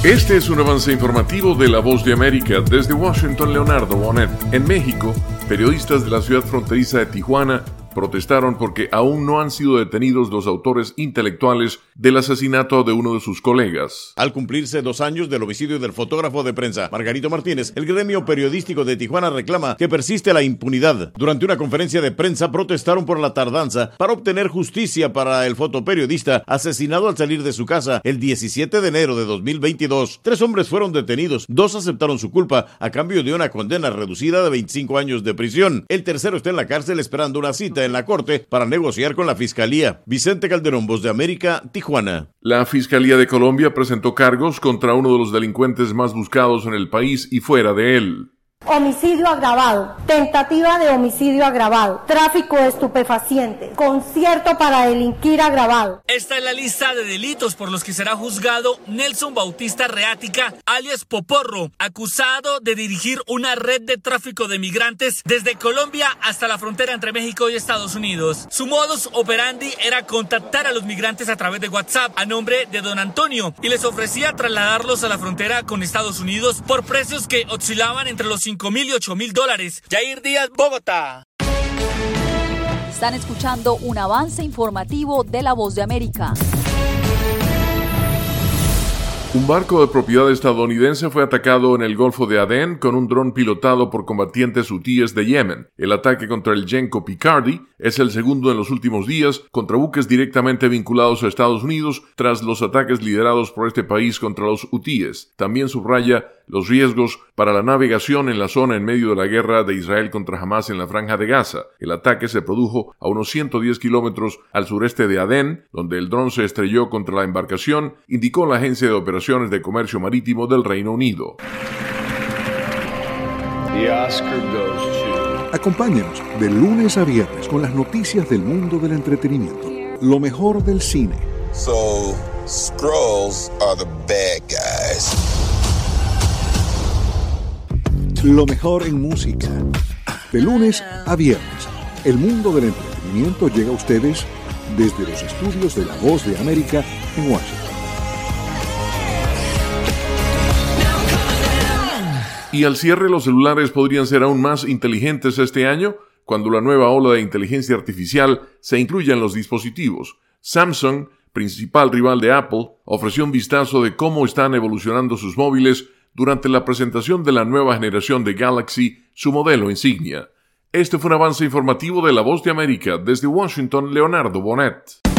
Este es un avance informativo de La Voz de América. Desde Washington, Leonardo Bonet. En México, periodistas de la ciudad fronteriza de Tijuana protestaron porque aún no han sido detenidos los autores intelectuales del asesinato de uno de sus colegas. Al cumplirse 2 años del homicidio del fotógrafo de prensa Margarito Martínez, el gremio periodístico de Tijuana reclama que persiste la impunidad. Durante una conferencia de prensa protestaron por la tardanza para obtener justicia para el fotoperiodista asesinado al salir de su casa el 17 de enero de 2022. 3 hombres fueron detenidos, 2 aceptaron su culpa a cambio de una condena reducida de 25 años de prisión. El tercero está en la cárcel esperando una cita en la corte para negociar con la fiscalía. Vicente Calderón, Voz de América, Tijuana. La Fiscalía de Colombia presentó cargos contra uno de los delincuentes más buscados en el país y fuera de él. Homicidio agravado, tentativa de homicidio agravado, tráfico de estupefacientes, concierto para delinquir agravado. Esta es la lista de delitos por los que será juzgado Nelson Bautista Reática, alias Poporro, acusado de dirigir una red de tráfico de migrantes desde Colombia hasta la frontera entre México y Estados Unidos. Su modus operandi era contactar a los migrantes a través de WhatsApp a nombre de don Antonio y les ofrecía trasladarlos a la frontera con Estados Unidos por precios que oscilaban entre los $5,000 y $8,000. Yair Díaz, Bogotá. Están escuchando un avance informativo de La Voz de América. Un barco de propiedad estadounidense fue atacado en el Golfo de Adén con un dron pilotado por combatientes hutíes de Yemen. El ataque contra el Genco Picardy es el segundo en los últimos días contra buques directamente vinculados a Estados Unidos tras los ataques liderados por este país contra los hutíes. También subraya los riesgos para la navegación en la zona en medio de la guerra de Israel contra Hamás en la Franja de Gaza. El ataque se produjo a unos 110 kilómetros al sureste de Adén, donde el dron se estrelló contra la embarcación, indicó la Agencia de Operaciones de Comercio Marítimo del Reino Unido. Acompáñanos de lunes a viernes con las noticias del mundo del entretenimiento. Lo mejor del cine. So, Skrulls are the bad guys. Lo mejor en música. De lunes a viernes, el mundo del entretenimiento llega a ustedes desde los estudios de La Voz de América en Washington. Y al cierre, los celulares podrían ser aún más inteligentes este año cuando la nueva ola de inteligencia artificial se incluya en los dispositivos. Samsung, principal rival de Apple, ofreció un vistazo de cómo están evolucionando sus móviles durante la presentación de la nueva generación de Galaxy, su modelo insignia. Este fue un avance informativo de La Voz de América. Desde Washington, Leonardo Bonet.